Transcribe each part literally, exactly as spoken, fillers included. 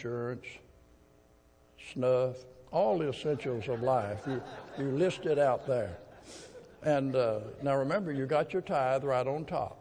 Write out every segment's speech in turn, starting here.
insurance, snuff, all the essentials of life. You, you list it out there. And uh, now remember, you got your tithe right on top.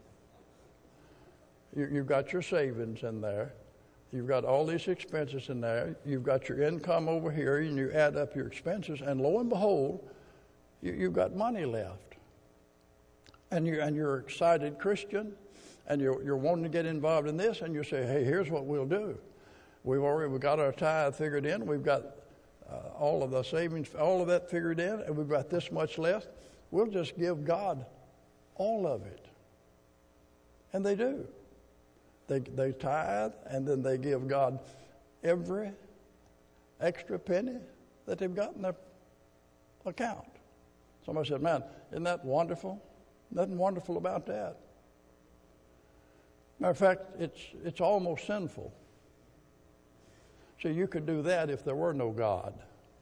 You, you've got your savings in there. You've got all these expenses in there. You've got your income over here, and you add up your expenses, and lo and behold, you, you've got money left. And you're, and you're an excited Christian, and you're, you're wanting to get involved in this, and you say, hey, here's what we'll do. We've already we've got our tithe figured in. We've got uh, all of the savings, all of that figured in, and we've got this much left. We'll just give God all of it. And they do. They they tithe, and then they give God every extra penny that they've got in their account. Somebody said, man, isn't that wonderful? Nothing wonderful about that. Matter of fact, it's it's almost sinful. See, you could do that if there were no God.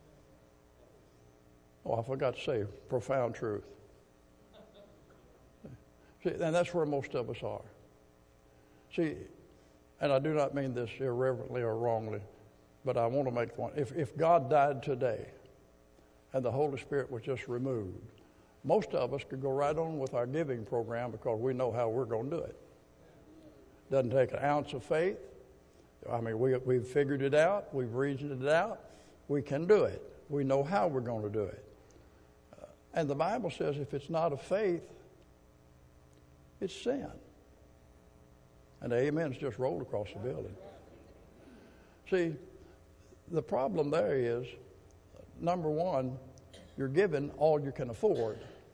Oh, I forgot to say, profound truth. See, and that's where most of us are. See, and I do not mean this irreverently or wrongly, but I want to make one. If, if God died today and the Holy Spirit was just removed, most of us could go right on with our giving program because we know how we're going to do it. Doesn't take an ounce of faith. I mean, we, we've figured it out. We've reasoned it out. We can do it. We know how we're going to do it. Uh, and the Bible says if it's not of faith, it's sin. And the amens just rolled across the building. See, the problem there is, number one, you're given all you can afford.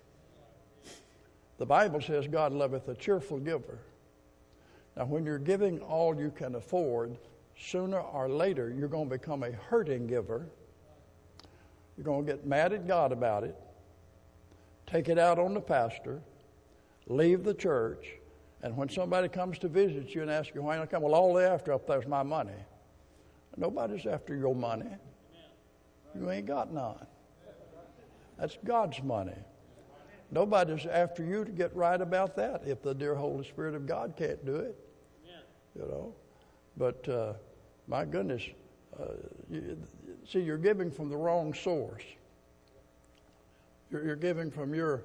The Bible says God loveth a cheerful giver. Now, when you're giving all you can afford, sooner or later you're going to become a hurting giver. You're going to get mad at God about it, take it out on the pastor, leave the church, and when somebody comes to visit you and asks you why you come, well, all they're after up there is my money. Nobody's after your money. You ain't got none. That's God's money. Nobody's after you to get right about that if the dear Holy Spirit of God can't do it. You know, but uh, my goodness, uh, you, see, you're giving from the wrong source. You're, you're giving from your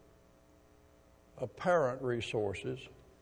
apparent resources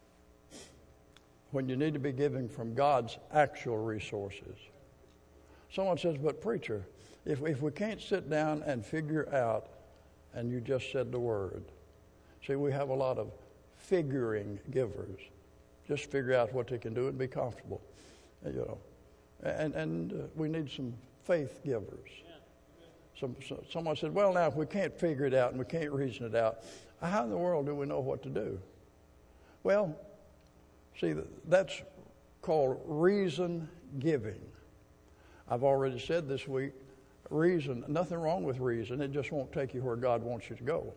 when you need to be giving from God's actual resources. Someone says, but preacher, if, if we can't sit down and figure out, and you just said the word, see, we have a lot of figuring givers. Just figure out what they can do and be comfortable, you know. And and uh, we need some faith givers. Some, so, someone said, well, now, if we can't figure it out and we can't reason it out, how in the world do we know what to do? Well, see, that's called reason giving. I've already said this week, reason, nothing wrong with reason. It just won't take you where God wants you to go.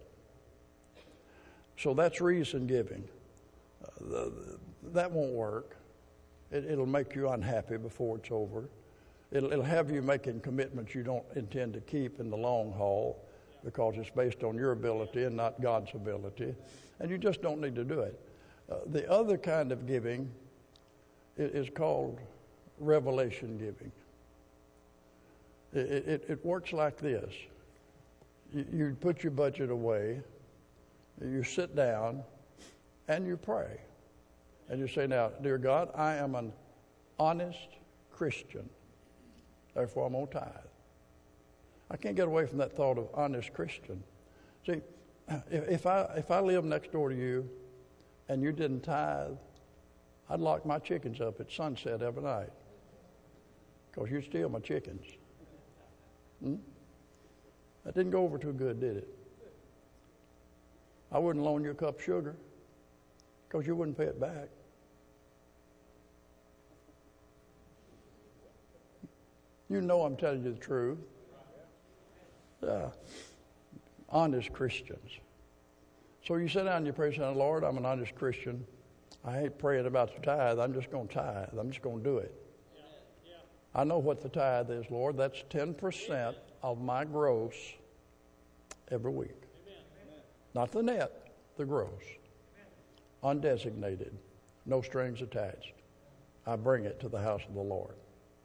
So that's reason giving. Uh, the, that won't work. It, it'll make you unhappy before it's over. It'll, it'll have you making commitments you don't intend to keep in the long haul because it's based on your ability and not God's ability. And you just don't need to do it. Uh, the other kind of giving is, is called revelation giving. It, it, it works like this. You, you put your budget away, you sit down, and you pray. And you say, now, dear God, I am an honest Christian. Therefore, I'm going to tithe. I can't get away from that thought of honest Christian. See, if, if I if I lived next door to you and you didn't tithe, I'd lock my chickens up at sunset every night because you'd steal my chickens. Hmm? That didn't go over too good, did it? I wouldn't loan you a cup of sugar because you wouldn't pay it back. You know I'm telling you the truth. Uh, honest Christians. So you sit down and you pray, saying, Lord, I'm an honest Christian. I hate praying about the tithe. I'm just going to tithe. I'm just going to do it. Yeah. Yeah. I know what the tithe is, Lord. That's ten percent of my gross every week. Amen. Not the net, the gross. Amen. Undesignated. No strings attached. I bring it to the house of the Lord.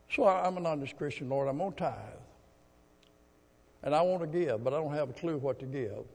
So I, I'm an honest Christian, Lord. I'm going to tithe. And I want to give, but I don't have a clue what to give.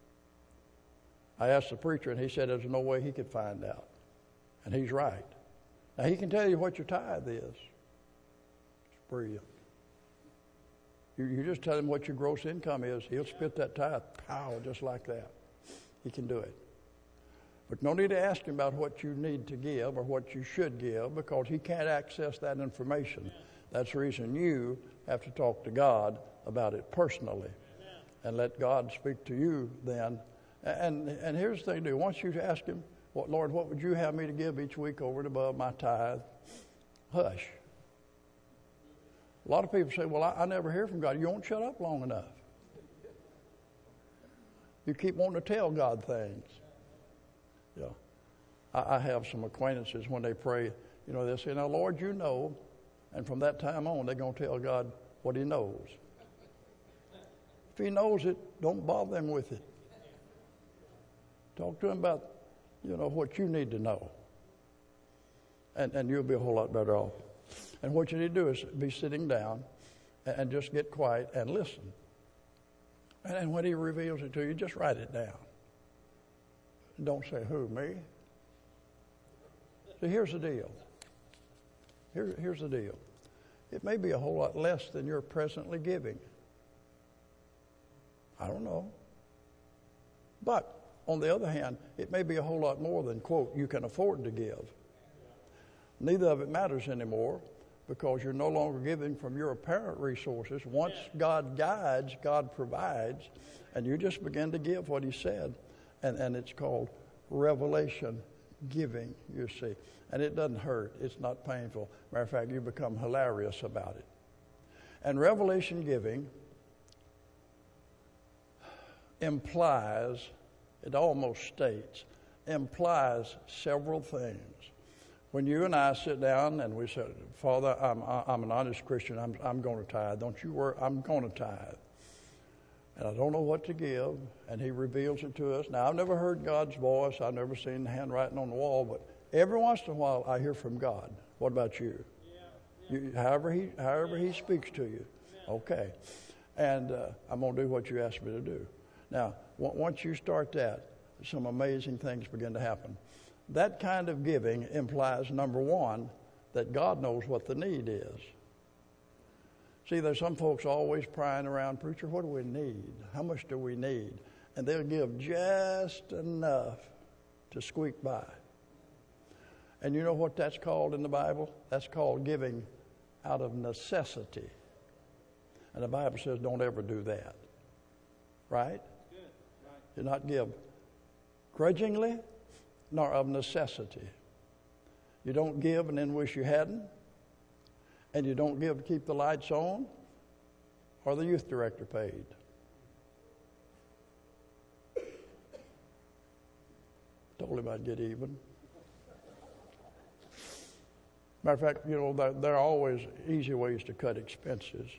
I asked the preacher, and he said there's no way he could find out. And he's right. Now, he can tell you what your tithe is. It's brilliant. You, you just tell him what your gross income is. He'll spit that tithe, pow, just like that. He can do it. But no need to ask him about what you need to give or what you should give, because he can't access that information. That's the reason you have to talk to God about it personally. And let God speak to you then. And and here's the thing to do. Once you ask him, what, Lord, what would you have me to give each week over and above my tithe? Hush. A lot of people say, well, I, I never hear from God. You won't shut up long enough. You keep wanting to tell God things. Yeah. I, I have some acquaintances when they pray, you know, they say, now, Lord, you know. And from that time on, they're going to tell God what he knows. If he knows it, don't bother him with it. Talk to him about, you know, what you need to know. And and you'll be a whole lot better off. And what you need to do is be sitting down and, and just get quiet and listen. And, and when he reveals it to you, just write it down. Don't say, who, me? So here's the deal. Here, here's the deal. It may be a whole lot less than you're presently giving. I don't know. But on the other hand, it may be a whole lot more than, quote, you can afford to give. Neither of it matters anymore, because you're no longer giving from your apparent resources. Once God guides, God provides, and you just begin to give what he said. And, and it's called revelation giving, you see. And it doesn't hurt. It's not painful. Matter of fact, you become hilarious about it. And revelation giving implies, it almost states, implies several things. When you and I sit down and we say, Father, I'm, I'm an honest Christian, I'm, I'm going to tithe. Don't you worry, I'm going to tithe. And I don't know what to give, and he reveals it to us. Now, I've never heard God's voice. I've never seen the handwriting on the wall, but every once in a while I hear from God. What about you? Yeah, yeah. you however, he, however he speaks to you. Okay. And uh, I'm going to do what you asked me to do. Now, w- once you start that, some amazing things begin to happen. That kind of giving implies, number one, that God knows what the need is. See, there's some folks always prying around, preacher, what do we need? How much do we need? And they'll give just enough to squeak by. And you know what that's called in the Bible? That's called giving out of necessity. And the Bible says don't ever do that. Right? Good. Right. Do not give grudgingly nor of necessity. You don't give and then wish you hadn't. And you don't give to keep the lights on or the youth director paid. Told him I'd get even. Matter of fact, you know, there, there are always easy ways to cut expenses.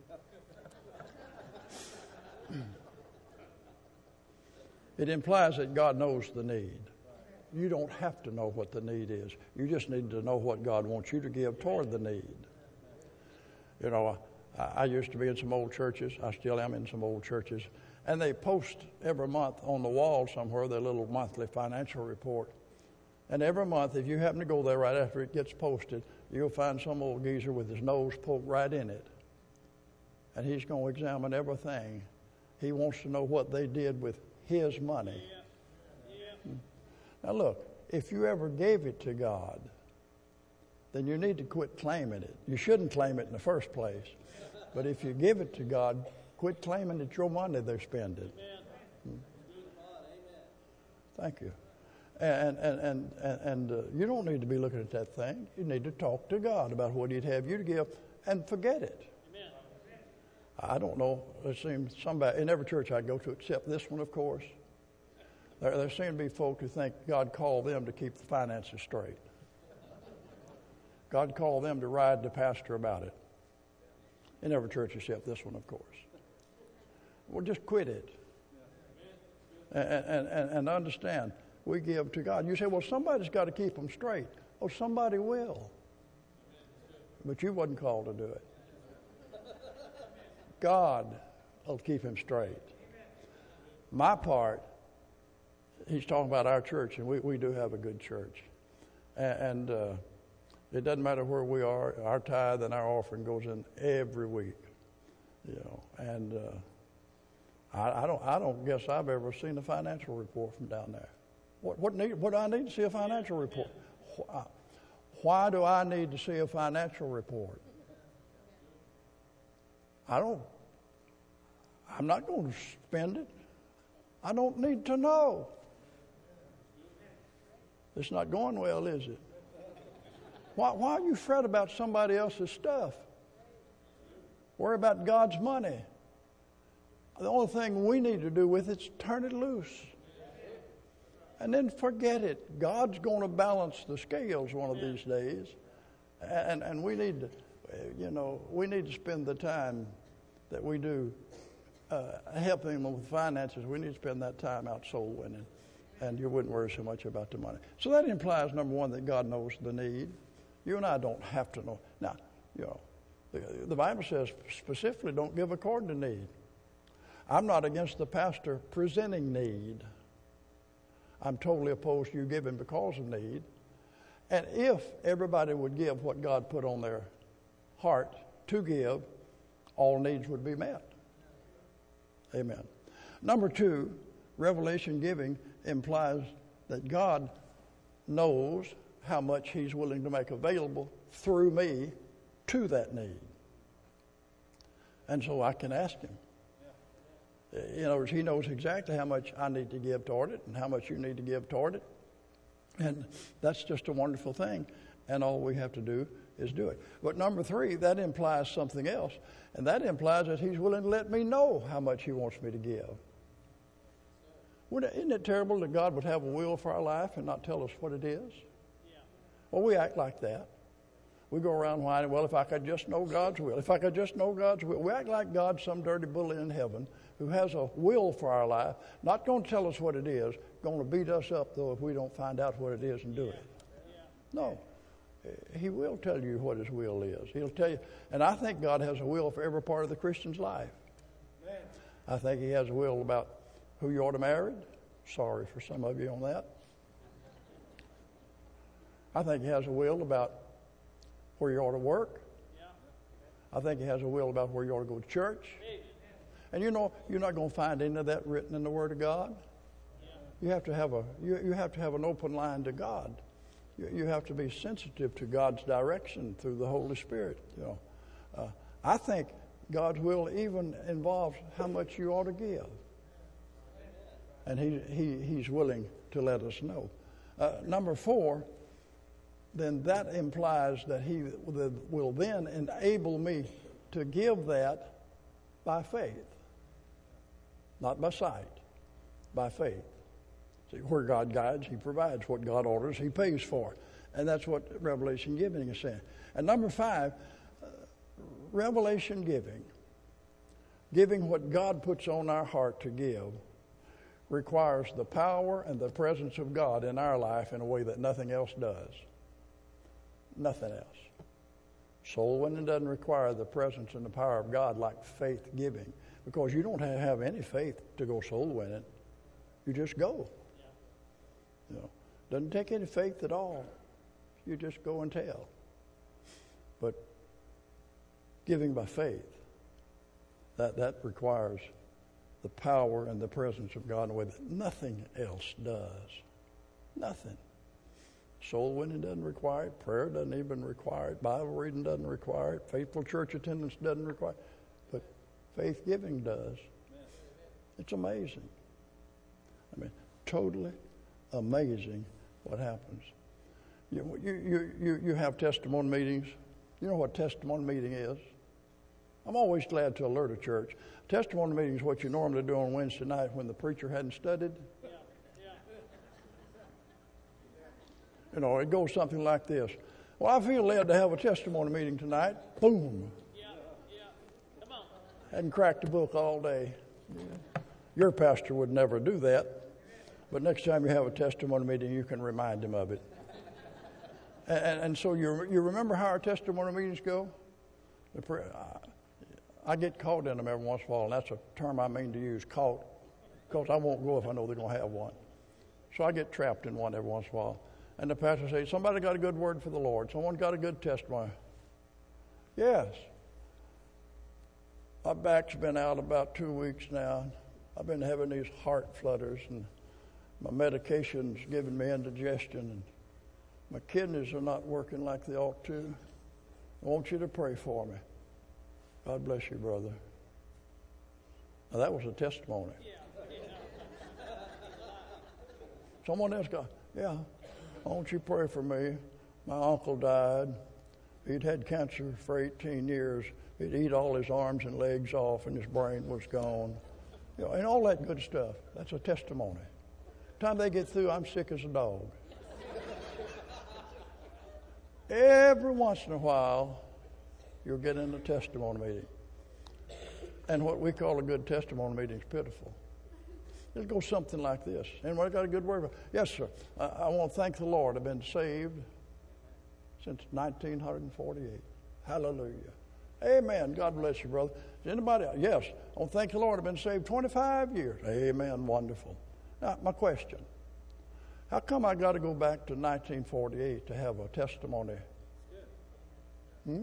It implies that God knows the need. You don't have to know what the need is. You just need to know what God wants you to give toward the need. You know, I, I used to be in some old churches. I still am in some old churches. And they post every month on the wall somewhere their little monthly financial report. And every month, if you happen to go there right after it gets posted, you'll find some old geezer with his nose poked right in it. And he's going to examine everything. He wants to know what they did with his money. Yeah. Yeah. Now look, if you ever gave it to God, then you need to quit claiming it. You shouldn't claim it in the first place. But if you give it to God, quit claiming it's your money they're spending. Hmm. Thank you. And and and and, and uh, you don't need to be looking at that thing. You need to talk to God about what he'd have you to give and forget it. Amen. I don't know. There seems somebody in every church I go to, except this one, of course. There, there seem to be folk who think God called them to keep the finances straight. God called them to ride the pastor about it. In every church except this one, of course. Well, just quit it. And, and, and, and understand, we give to God. You say, well, somebody's got to keep them straight. Oh, somebody will. but you wasn't called to do it. God will keep him straight. My part, he's talking about our church, and we, we do have a good church. And, and uh, it doesn't matter where we are. Our tithe and our offering goes in every week, you know. And uh, I, I don't I don't guess I've ever seen a financial report from down there. What what need what do I need to see a financial report? Why, why do I need to see a financial report? I don't. I'm not going to spend it. I don't need to know. It's not going well, is it? Why, why you fret about somebody else's stuff? Worry about God's money. The only thing we need to do with it is turn it loose. And then forget it. God's going to balance the scales one of these days. And, and we need to, you know, we need to spend the time that we do uh, helping them with finances. We need to spend that time out soul winning. And you wouldn't worry so much about the money. So that implies, number one, that God knows the need. You and I don't have to know. Now, you know, the, the Bible says specifically don't give according to need. I'm not against the pastor presenting need. I'm totally opposed to you giving because of need. And if everybody would give what God put on their heart to give, all needs would be met. Amen. Number two, revelation giving implies that God knows how much he's willing to make available through me to that need. And so I can ask him. In other words, he knows exactly how much I need to give toward it and how much you need to give toward it. And that's just a wonderful thing. And all we have to do is do it. But number three, that implies something else. And that implies that he's willing to let me know how much he wants me to give. Wouldn't it, isn't it terrible that God would have a will for our life and not tell us what it is? Yeah. Well, we act like that. We go around whining, well, if I could just know God's will. If I could just know God's will. We act like God's some dirty bully in heaven who has a will for our life, not going to tell us what it is, going to beat us up, though, if we don't find out what it is and do it. No. He will tell you what his will is. He'll tell you. And I think God has a will for every part of the Christian's life. I think he has a will about who you ought to marry. Sorry for some of you on that. I think he has a will about where you ought to work. I think he has a will about where you ought to go to church. And you know, you're not going to find any of that written in the Word of God. You have to have a you, you have to have an open line to God. You, you have to be sensitive to God's direction through the Holy Spirit. You know, uh, I think God's will even involves how much you ought to give. And he, he, he's willing to let us know. Uh, number four, then that implies that he will then enable me to give that by faith. Not by sight, by faith. See, where God guides, he provides. What God orders, he pays for. And that's what revelation giving is saying. And number five, uh, revelation giving, giving what God puts on our heart to give, requires the power and the presence of God in our life in a way that nothing else does. Nothing else. Soul winning doesn't require the presence and the power of God like faith giving, because you don't have any faith to go soul winning. You just go. You know, doesn't take any faith at all. You just go and tell. But giving by faith, that, that requires the power and the presence of God in a way that nothing else does. Nothing. Soul winning doesn't require it. Prayer doesn't even require it. Bible reading doesn't require it. Faithful church attendance doesn't require it. But faith giving does. It's amazing. I mean, totally amazing what happens. You, you, you, you have testimony meetings. You know what testimony meeting is? I'm always glad to alert a church. Testimony meeting is what you normally do on Wednesday night when the preacher hadn't studied. Yeah. Yeah. You know, it goes something like this. Well, I feel led to have a testimony meeting tonight. Boom. Yeah. Yeah. Come on. Hadn't cracked a book all day. Yeah. Your pastor would never do that. But next time you have a testimony meeting, you can remind him of it. And, and so you, you remember how our testimony meetings go? The prayer, I, I get caught in them every once in a while, and that's a term I mean to use, caught, because I won't go if I know they're going to have one. So I get trapped in one every once in a while. And the pastor says, somebody got a good word for the Lord. Someone got a good testimony. Yes. My back's been out about two weeks now. I've been having these heart flutters, and my medication's giving me indigestion, and my kidneys are not working like they ought to. I want you to pray for me. God bless you, brother. Now, that was a testimony. Someone else got, yeah, I want you to pray for me. My uncle died. He'd had cancer for eighteen years. He'd eat all his arms and legs off, and his brain was gone. You know, and all that good stuff. That's a testimony. The time they get through, I'm sick as a dog. Every once in a while, you'll get in a testimony meeting. And what we call a good testimony meeting is pitiful. It'll go something like this. Anybody got a good word? Yes, sir. I, I want to thank the Lord. I've been saved since nineteen forty-eight. Hallelujah. Amen. God bless you, brother. Is anybody else? Yes. I want to thank the Lord. I've been saved twenty-five years. Amen. Wonderful. Now, my question. How come I got to go back to nineteen forty-eight to have a testimony? Hmm?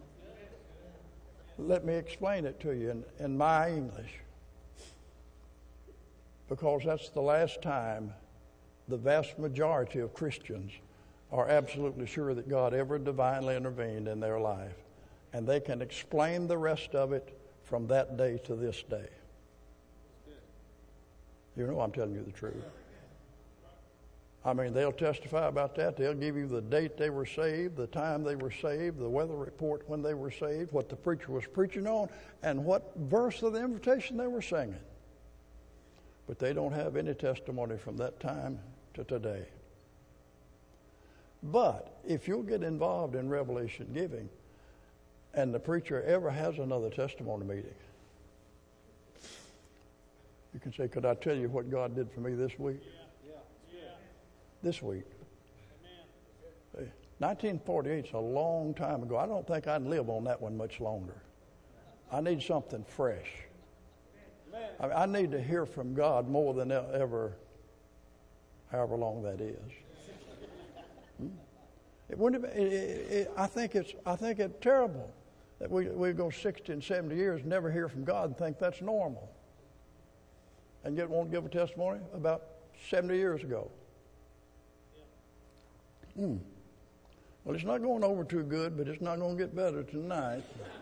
Let me explain it to you in, in my English. Because that's the last time the vast majority of Christians are absolutely sure that God ever divinely intervened in their life. And they can explain the rest of it from that day to this day. You know I'm telling you the truth. I mean, they'll testify about that. They'll give you the date they were saved, the time they were saved, the weather report when they were saved, what the preacher was preaching on, and what verse of the invitation they were singing. But they don't have any testimony from that time to today. But if you'll get involved in revelation giving, and the preacher ever has another testimony meeting, you can say, could I tell you what God did for me this week? Yeah. Yeah. Yeah. This week. Amen. nineteen forty-eight is a long time ago. I don't think I'd live on that one much longer. I need something fresh. I, mean, I need to hear from God more than ever, however long that is. Hmm? It wouldn't have, it, it, it, I think it's I think it's terrible that we we go sixty and seventy years and never hear from God and think that's normal. And yet won't give a testimony about seventy years ago. Hmm. Well, it's not going over too good, but it's not going to get better tonight.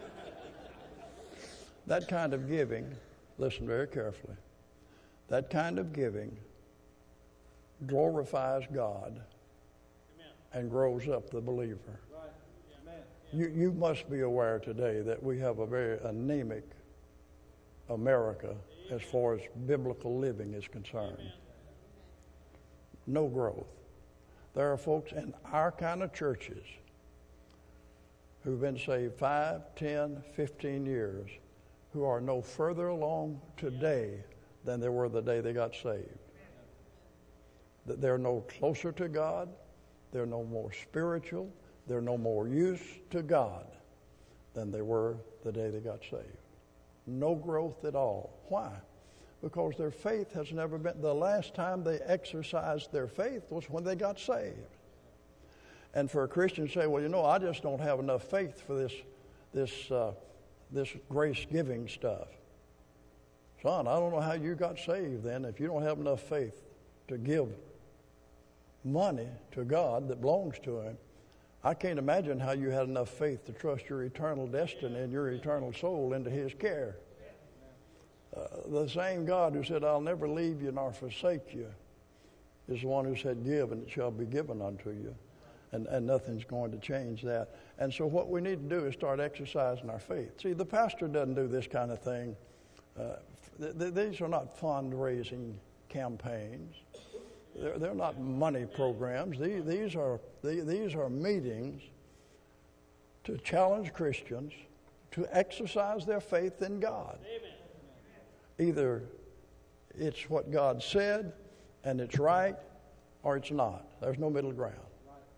That kind of giving, listen very carefully, that kind of giving glorifies God. Amen. And grows up the believer. Right. Amen. You, you must be aware today that we have a very anemic America as far as biblical living is concerned. Amen. No growth. There are folks in our kind of churches who've been saved five, ten, fifteen years who are no further along today than they were the day they got saved. That they're no closer to God, they're no more spiritual, they're no more used to God than they were the day they got saved. No growth at all. Why? Because their faith has never been, the last time they exercised their faith was when they got saved. And for a Christian to say, well, you know, I just don't have enough faith for this, this, uh, this grace-giving stuff. Son, I don't know how you got saved then if you don't have enough faith to give money to God that belongs to Him. I can't imagine how you had enough faith to trust your eternal destiny and your eternal soul into His care. Uh, the same God who said, I'll never leave you nor forsake you, is the one who said, give and it shall be given unto you. And, and nothing's going to change that. And so what we need to do is start exercising our faith. See, the pastor doesn't do this kind of thing. Uh, th- th- these are not fundraising campaigns. They're, they're not money programs. These, these, are, these, these are meetings to challenge Christians to exercise their faith in God. Amen. Either it's what God said and it's right, or it's not. There's no middle ground.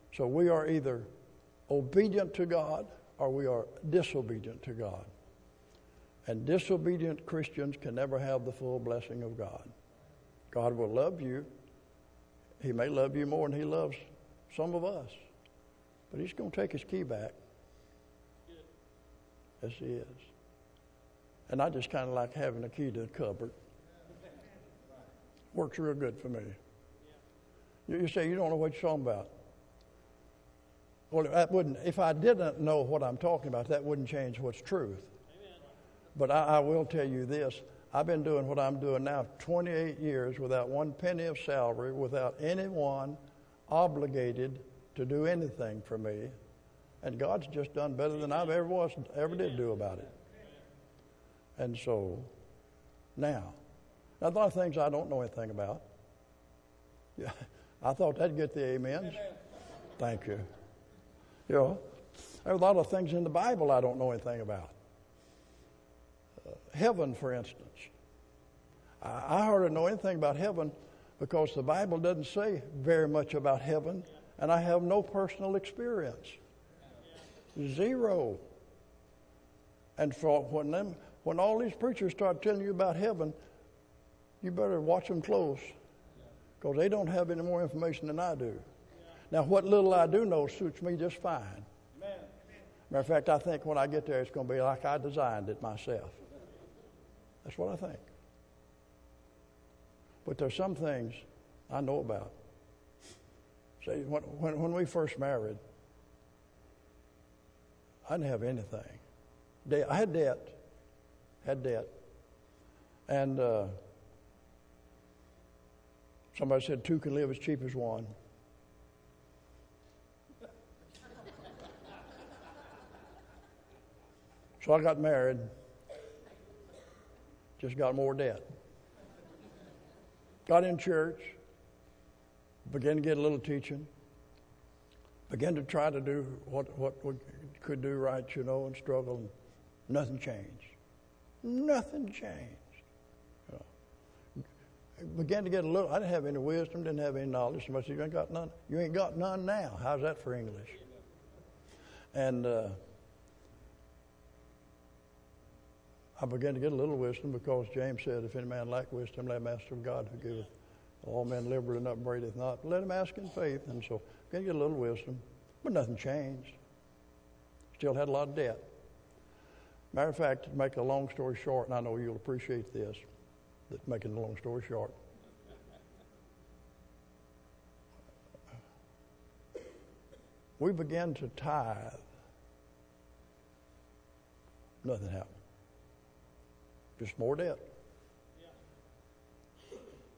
So we are either obedient to God or we are disobedient to God. And disobedient Christians can never have the full blessing of God. God will love you. He may love you more than he loves some of us. But he's going to take his key back. Yes, he is. And I just kind of like having a key to the cupboard. Works real good for me. You say, you don't know what you're talking about. Well, that wouldn't, if I didn't know what I'm talking about, that wouldn't change what's truth. But I, I will tell you this. I've been doing what I'm doing now twenty-eight years without one penny of salary, without anyone obligated to do anything for me. And God's just done better than I've ever was, ever did do about it. And so, now, now a lot of things I don't know anything about. Yeah, I thought that'd get the amens. Thank you. You know, there are a lot of things in the Bible I don't know anything about. Uh, heaven, for instance. I, I hardly know anything about heaven because the Bible doesn't say very much about heaven, and I have no personal experience. Zero. And for when them, when all these preachers start telling you about heaven, you better watch them close because they don't have any more information than I do. Now, what little I do know suits me just fine. Amen. Matter of fact, I think when I get there, it's going to be like I designed it myself. That's what I think. But there's some things I know about. See, when, when, when we first married, I didn't have anything. De- I had debt. Had debt. And uh, somebody said two can live as cheap as one. So I got married, just got more debt. Got in church, began to get a little teaching, began to try to do what, what we could do right, you know, and struggle, and nothing changed. Nothing changed. You know. Began to get a little, I didn't have any wisdom, didn't have any knowledge. Somebody said, you ain't got none. You ain't got none now. How's that for English? And uh, I began to get a little wisdom because James said, if any man lack wisdom, let him ask of God who giveth all men liberally and upbraideth not. Let him ask in faith. And so I began to get a little wisdom, but nothing changed. Still had a lot of debt. Matter of fact, to make a long story short, and I know you'll appreciate this, that making a long story short. We began to tithe. Nothing happened. Just more debt. Yeah.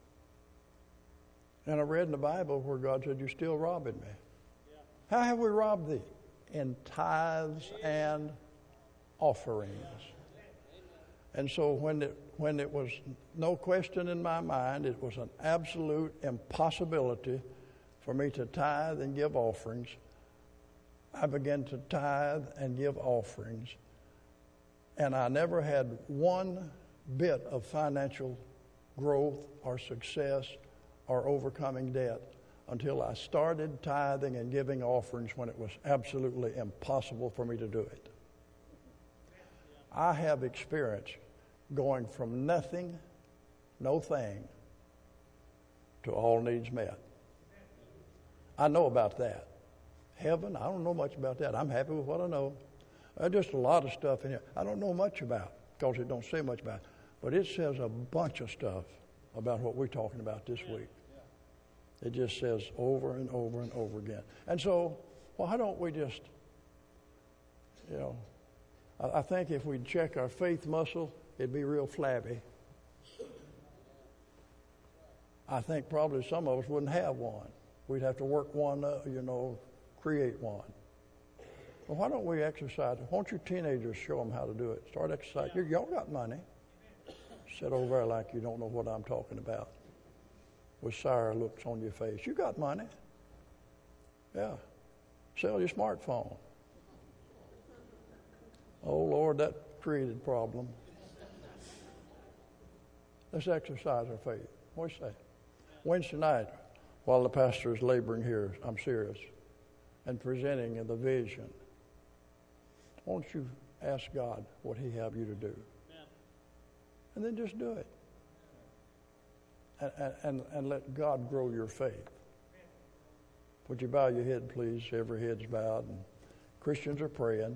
And I read in the Bible where God said, you're still robbing me. Yeah. How have we robbed thee? In tithes and offerings. And so when it, when it was no question in my mind, it was an absolute impossibility for me to tithe and give offerings, I began to tithe and give offerings. And I never had one bit of financial growth or success or overcoming debt until I started tithing and giving offerings when it was absolutely impossible for me to do it. I have experience going from nothing, no thing, to all needs met. I know about that. Heaven, I don't know much about that. I'm happy with what I know. There's just a lot of stuff in here I don't know much about because it don't say much about it. But it says a bunch of stuff about what we're talking about this week. It just says over and over and over again. And so, why don't we just, you know, I, I think if we'd check our faith muscle, it'd be real flabby. I think probably some of us wouldn't have one. We'd have to work one up, you know, create one. Well, why don't we exercise? Why don't your teenagers show them how to do it? Start exercising. You, y'all got money. Sit over there like you don't know what I'm talking about. With sour looks on your face. You got money. Yeah. Sell your smartphone. Oh, Lord, that created a problem. Let's exercise our faith. What do you say? Wednesday night, while the pastor is laboring here, I'm serious. and presenting the vision. Won't you ask God what He have you to do? Yeah. And then just do it. And, and, and let God grow your faith. Would you bow your head, please? Every head's bowed. And Christians are praying.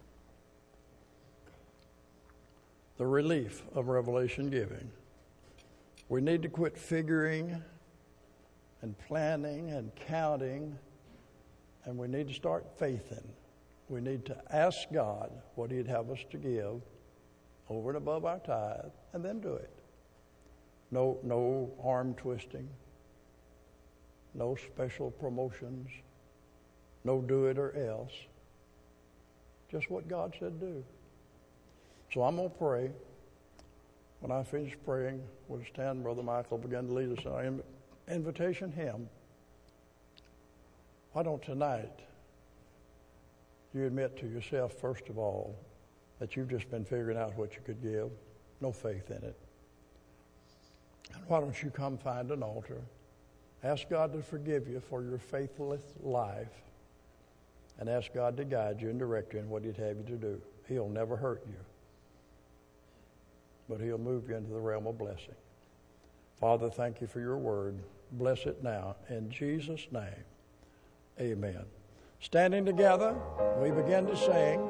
The relief of revelation giving. We need to quit figuring and planning and counting, and we need to start faithing. We need to ask God what He'd have us to give over and above our tithe, and then do it. No, no arm twisting, no special promotions, no do it or else. Just what God said do. So I'm going to pray. When I finish praying, we'll stand. Brother Michael begin to lead us in our invitation hymn. Why don't tonight you admit to yourself, first of all, that you've just been figuring out what you could give, no faith in it. And why don't you come find an altar, ask God to forgive you for your faithless life, and ask God to guide you and direct you in what He'd have you to do. He'll never hurt you, but He'll move you into the realm of blessing. Father, thank You for Your word. Bless it now. In Jesus' name, amen. Standing together, we begin to sing.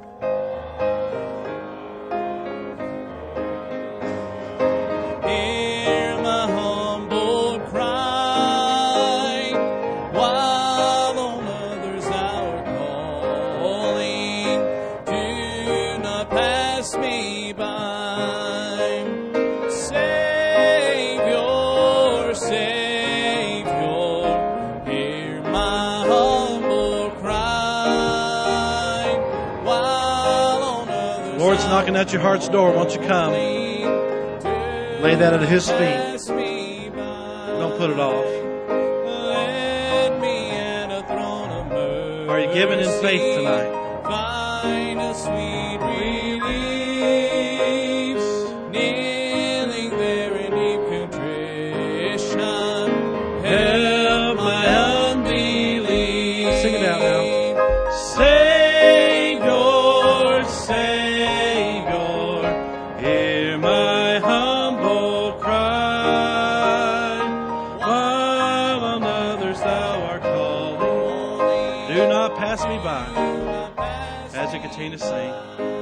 Hear my humble cry, while on others thou art calling. Do not pass me by. Savior, Savior, hear my humble cry, while on others. Lord's knocking at your heart's door. Won't you come? Lay that at His feet. Don't put it off. Are you giving in faith tonight? Find a sweet relief, kneeling there in deep contrition. Help my unbelief. Sing it out now. Savior, Savior, hear my humble cry, while on others thou art calling. Do not pass me by. As you continue to sing.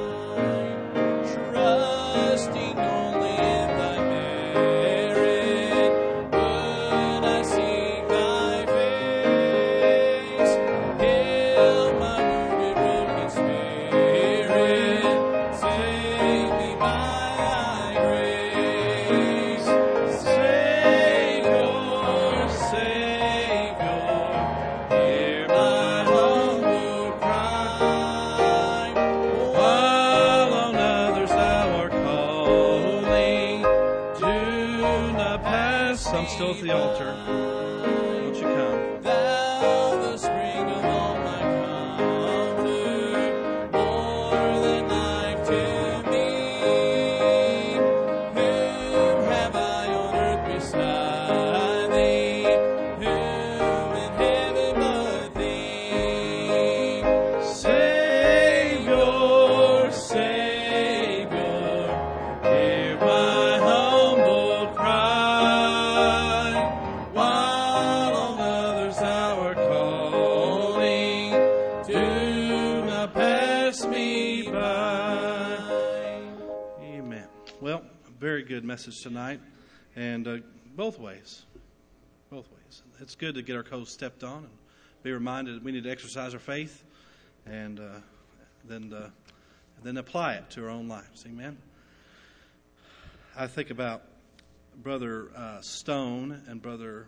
Trusting only in Thy merit, would I seek Thy face. Heal my wounded, broken spirit, save me by Thy grace. Savior, Savior, hear my humble cry, while on others thou art calling. Do not pass Some still at the altar. Won't you come? Thou, the spring of all my comfort, more than life to me. Whom have I on earth beside Thee? Whom in heaven but Thee? Savior, Savior, hear my humble cry, while on others thou art calling. Do not pass me by. Amen. Well, a very good message tonight. And uh, both ways. Both ways. It's good to get our toes stepped on and be reminded that we need to exercise our faith and uh, then uh, then apply it to our own lives. Amen. I think about Brother uh, Stone and Brother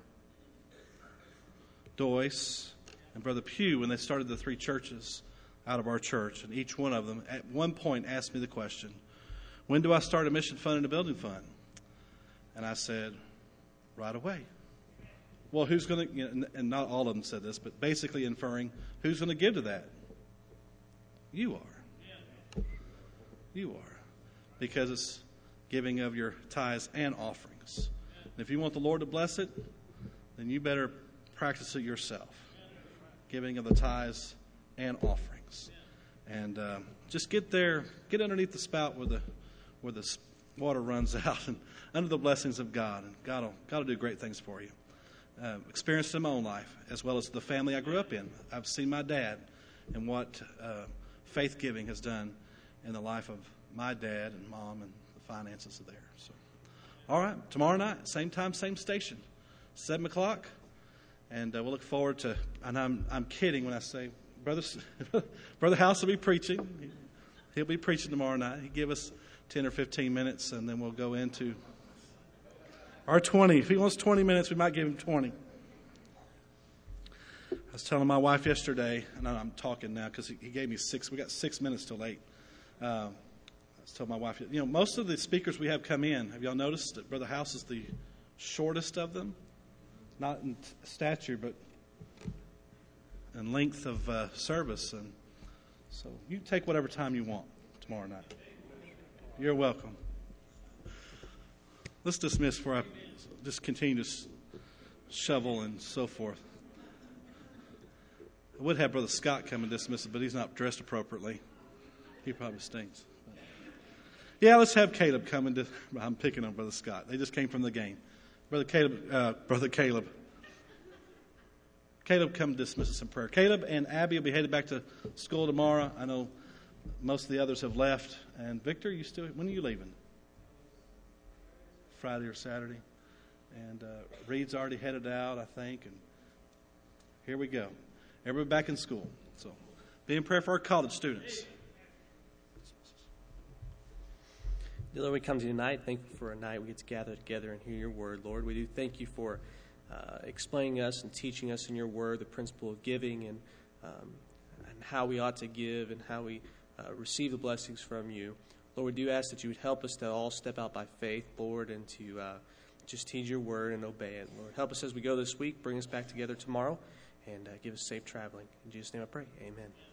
Doyce and Brother Pugh when they started the three churches out of our church. And each one of them at one point asked me the question, when do I start a mission fund and a building fund? And I said, right away. Well, who's going to, you know, and not all of them said this, but basically inferring, who's going to give to that? You are. You are. Because it's giving of your tithes and offerings. And if you want the Lord to bless it, then you better practice it yourself. giving of the tithes and offerings. And uh, just get there, get underneath the spout where the where the water runs out, and under the blessings of God. And God will, God will do great things for you. Uh, experienced it in my own life, as well as the family I grew up in. I've seen my dad and what uh, faith giving has done in the life of my dad and mom, and the finances are there. So, all right, tomorrow night, same time, same station, seven o'clock, and uh, we'll look forward to. And I'm I'm kidding when I say Brother Brother House will be preaching. He'll be preaching tomorrow night. He'll give us ten or fifteen minutes, and then we'll go into our twenty. If he wants twenty minutes, we might give him twenty. I was telling my wife yesterday, and I'm talking now because he, he gave me six. We got six minutes till eight. Uh, I was telling my wife, you know, most of the speakers we have come in, have y'all noticed that Brother House is the shortest of them? Not in stature, but in length of uh, service. And so you take whatever time you want tomorrow night. You're welcome. Let's dismiss before I just continue to shovel and so forth. I would have Brother Scott come and dismiss it, but he's not dressed appropriately. He probably stinks. Yeah, let's have Caleb come and dis- I'm picking on Brother Scott. They just came from the game. Brother Caleb, uh, Brother Caleb. Caleb, come dismiss us in prayer. Caleb and Abby will be headed back to school tomorrow. I know most of the others have left. And Victor, you still? When are you leaving? Friday or Saturday. And uh, Reed's already headed out, I think. And here we go. Everybody back in school. So be in prayer for our college students. Dear Lord, we come to you tonight. Thank you for a night we get to gather together and hear your word, Lord. We do thank you for uh, explaining us and teaching us in your word the principle of giving and, um, and how we ought to give and how we uh, receive the blessings from you. Lord, we do ask that you would help us to all step out by faith, Lord, and to uh, just heed your word and obey it. Lord, help us as we go this week. Bring us back together tomorrow and uh, give us safe traveling. In Jesus' name I pray. Amen.